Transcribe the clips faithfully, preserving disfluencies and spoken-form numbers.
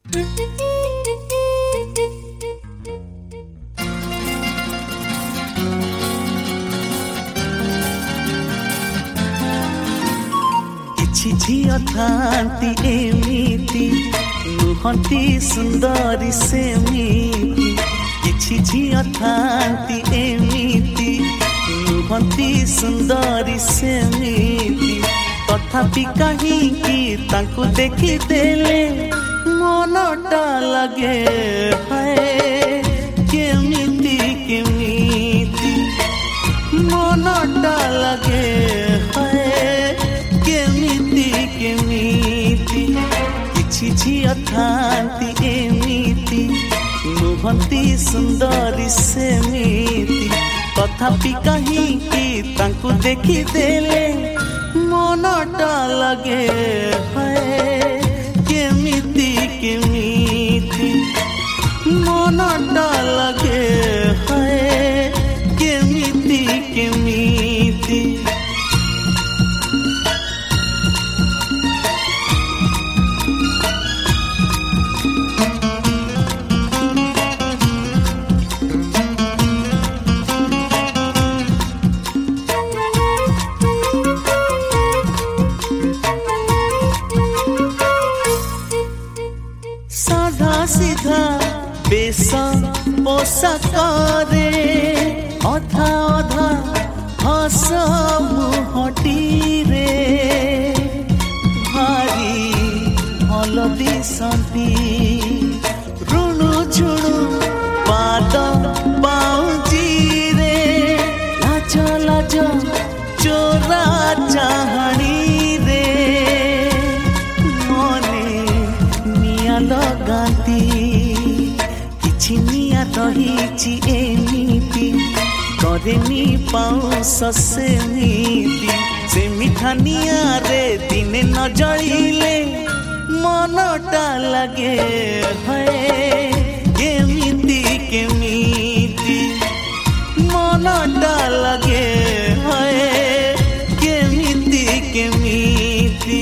କିଛି ଝିଅ ଥାନ୍ତି ଏମିତି ନୁହନ୍ତି ସୁନ୍ଦରୀ ସେମିତି। କିଛି ଝିଅ ଥାନ୍ତି ଏମିତି ନୁହନ୍ତି ସୁନ୍ଦରୀ ସେମିତି। ତଥାପି କାହିଁକି ତାଙ୍କୁ ଦେଖିଦେଲେ ମନଟା ଲାଗେ ହାୟ କେମିତି କେମିତି। ମନଟା ଲାଗେ ହାୟ କେମିତି କେମିତି। କିଛି ଝିଅ ଥାନ୍ତି ଏମିତି ନୁହନ୍ତି ସୁନ୍ଦରୀ ସେମିତି। ତଥାପି କାହିଁକି ତାଙ୍କୁ ଦେଖିଦେଲେ ମନଟା ଲାଗେ ହାୟ କେମିତି କେମିତି। ମନଟା ଲାଗେ ହାୟ କେମିତି କେମିତି। साधा सीधा बेश पोषाकरे अधा अधा हस मुहटीरे भारी भल दिसती। ऋणु झुणु पाद पाउजीरे लाज लाज चोरा चाहणी रे मने निया लगाती। କିଛି ନିଆ ରହିଛି ଏମିତି କରେନି ପାଉଁଶ ସେମିତି। ସେ ମିଠା ନିଆଁରେ ଦିନେ ନ ଜଳିଲେ ମନଟା ଲାଗେ ହାୟ କେମିତି କେମିତି। ମନଟା ଲାଗେ ହାୟ କେମିତି କେମିତି।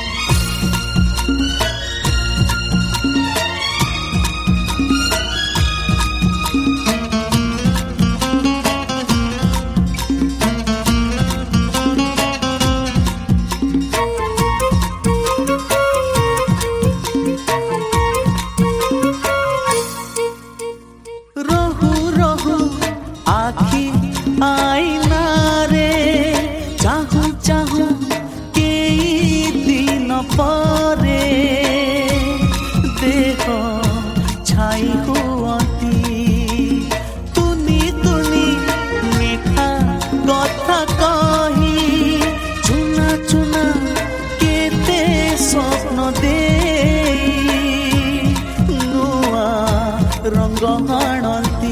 आखि आईना रे चाहू चाहू कई दिन परे देह छाई हुअती। तुनी तुनी मिठा कथा कही चुना चुना केते स्वप्न दे नुआ रंग हाणती।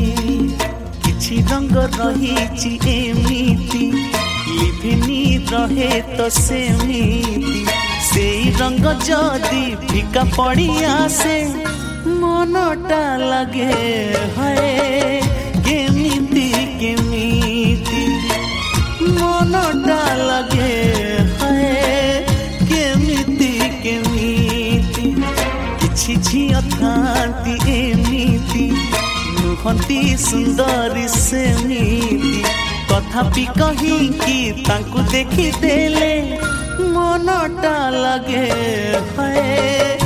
रंग रही एମିତି लिभिनी रहे तो सेମିତି। से रंग जदि फिका पड़ी आसे मनटा लगे हाय केମିତି केମିତି। मनटा लगे हाय केମିତି केମିତି। କିଛି ଝିଅ ଥାନ୍ତି ଏମିତି ନୁହନ୍ତି ସୁନ୍ଦରୀ ସେମିତି। ତଥାପି କାହିଁକି ତାଙ୍କୁ ଦେଖିଦେଲେ ମନଟା ଲାଗେ ହାୟ